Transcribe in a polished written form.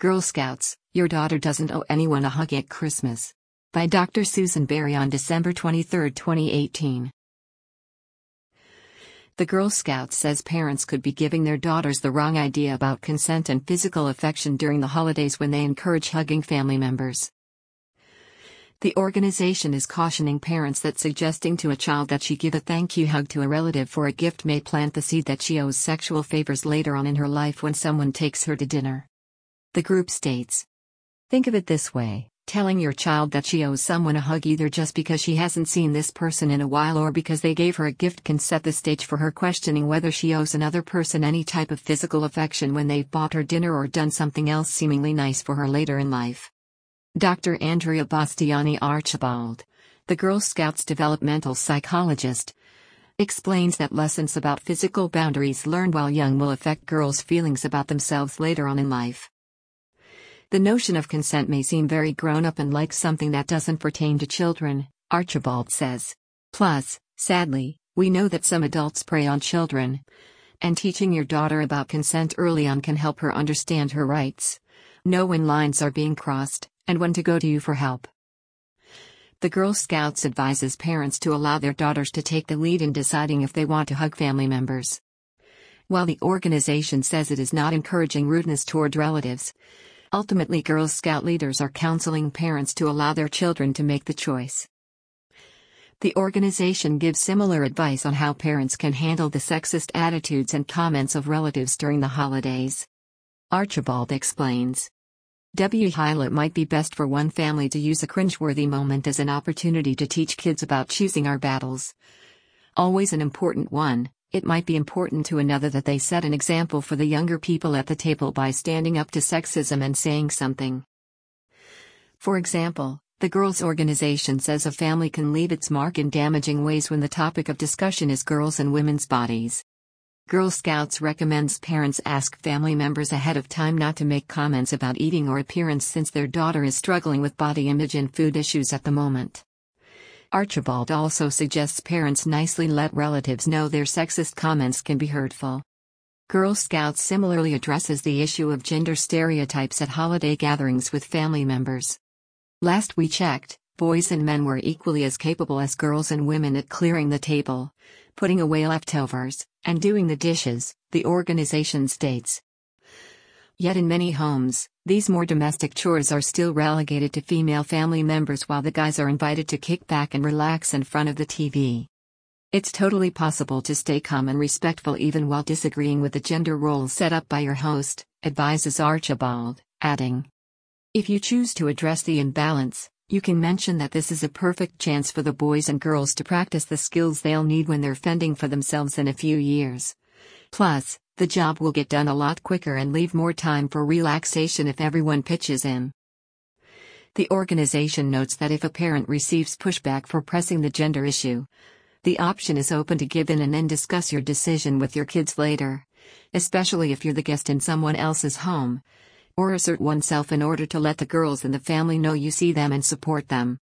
Girl Scouts, Your Daughter Doesn't Owe Anyone a Hug at Christmas. By Dr. Susan Berry on December 23, 2018. The Girl Scouts says parents could be giving their daughters the wrong idea about consent and physical affection during the holidays when they encourage hugging family members. The organization is cautioning parents that suggesting to a child that she give a thank you hug to a relative for a gift may plant the seed that she owes sexual favors later on in her life when someone takes her to dinner. The group states, "Think of it this way. Telling your child that she owes someone a hug either just because she hasn't seen this person in a while or because they gave her a gift can set the stage for her questioning whether she owes another person any type of physical affection when they've bought her dinner or done something else seemingly nice for her later in life." Dr. Andrea Bastiani Archibald, the Girl Scouts developmental psychologist, explains that lessons about physical boundaries learned while young will affect girls' feelings about themselves later on in life. The notion of consent may seem very grown-up and like something that doesn't pertain to children, Archibald says. Plus, sadly, we know that some adults prey on children. And teaching your daughter about consent early on can help her understand her rights, know when lines are being crossed, and when to go to you for help. The Girl Scouts advises parents to allow their daughters to take the lead in deciding if they want to hug family members. While the organization says it is not encouraging rudeness toward relatives, ultimately Girl Scout leaders are counseling parents to allow their children to make the choice. The organization gives similar advice on how parents can handle the sexist attitudes and comments of relatives during the holidays. Archibald explains, while it might be best for one family to use a cringeworthy moment as an opportunity to teach kids about choosing our battles, always an important one, it might be important to another that they set an example for the younger people at the table by standing up to sexism and saying something. For example, the girls' organization says a family can leave its mark in damaging ways when the topic of discussion is girls' and women's bodies. Girl Scouts recommends parents ask family members ahead of time not to make comments about eating or appearance since their daughter is struggling with body image and food issues at the moment. Archibald also suggests parents nicely let relatives know their sexist comments can be hurtful. Girl Scouts similarly addresses the issue of gender stereotypes at holiday gatherings with family members. Last we checked, boys and men were equally as capable as girls and women at clearing the table, putting away leftovers, and doing the dishes, the organization states. Yet in many homes, these more domestic chores are still relegated to female family members while the guys are invited to kick back and relax in front of the TV. It's totally possible to stay calm and respectful even while disagreeing with the gender roles set up by your host, advises Archibald, adding, "If you choose to address the imbalance, you can mention that this is a perfect chance for the boys and girls to practice the skills they'll need when they're fending for themselves in a few years. Plus, the job will get done a lot quicker and leave more time for relaxation if everyone pitches in." The organization notes that if a parent receives pushback for pressing the gender issue, the option is open to give in and then discuss your decision with your kids later, especially if you're the guest in someone else's home, or assert oneself in order to let the girls in the family know you see them and support them.